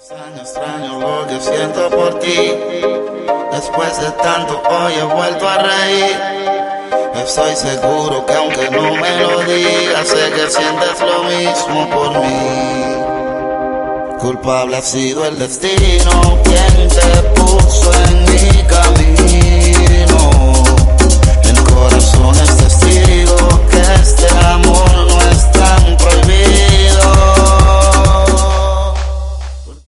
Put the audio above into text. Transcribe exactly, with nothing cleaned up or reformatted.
Extraño, extraño lo que siento por ti. Después de tanto hoy he vuelto a reír. Estoy seguro que aunque no me lo digas, sé que sientes lo mismo por mí. Culpable ha sido el destino, quien te puso en mi camino. El corazón